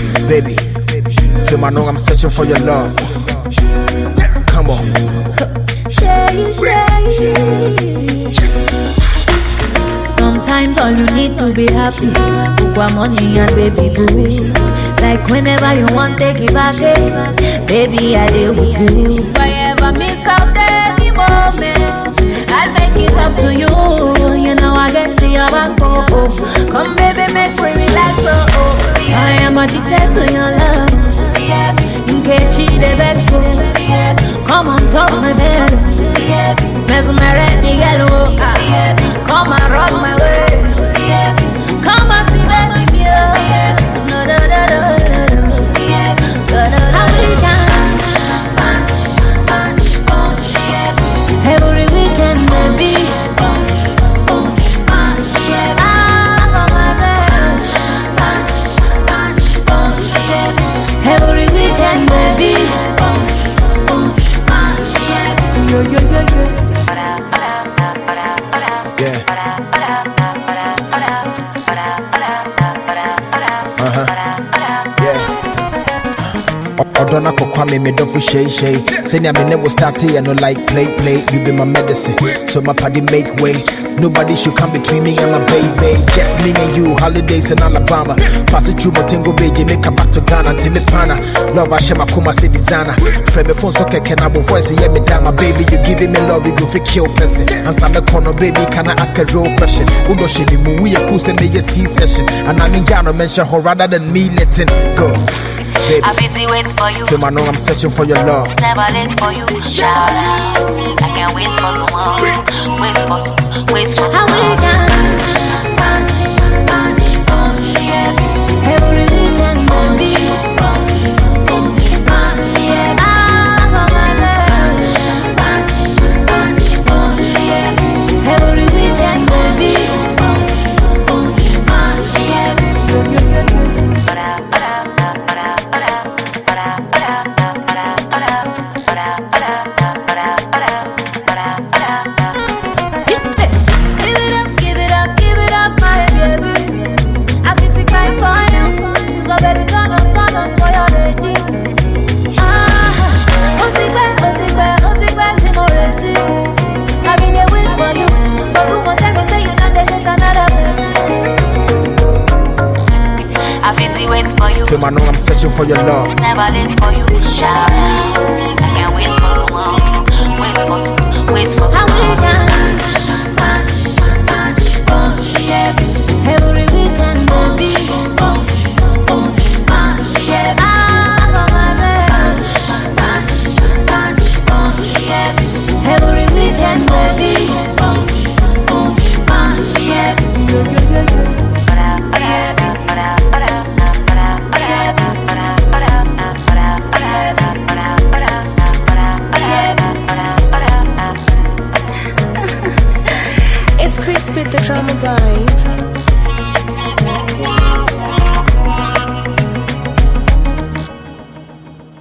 Baby, feel my know I'm searching for your love. Come on. Sometimes all you need to be happy, Ukwa money and baby boo. Like whenever you want, take it back, baby, I deal with you. If I ever miss out any moment, I'll make it up to you. You know I get the other go. Come baby, make me relax, I am addicted to your love. In case she the best, come on top my bed. Mesmerize me, get come and rock my waist. Come and see that every weekend, baby. Every weekend, baby. Odona kokwame me do for shay. Send me never start here no like play. You be my medicine, so my party make way. Nobody should come between me and my baby. Just me and you, holidays in Alabama. Pass it through Motengo Bay, Jamaica back to Ghana, Timipana. Love I share my Kuma say designer. Frame me phone so can I voice yeah me down my baby. You giving me love, you go for kill person. And some corner baby, can I ask a real question? Udo shady mu we a cool say me a C-session. And I mean Jano mention her rather than me letting go. Baby, I'm busy waiting for you. Feel my know I'm searching for your love. It's never late for you. Shout out. I can't wait for tomorrow. Wait for tomorrow. Every weekend, baby. Every weekend, baby. Feel my know I'm searching for your love. It's never late for you. Shout out. I can't wait for tomorrow. Wait for tomorrow. Every weekend, baby. Every weekend, baby. It's Crispy the drama boy.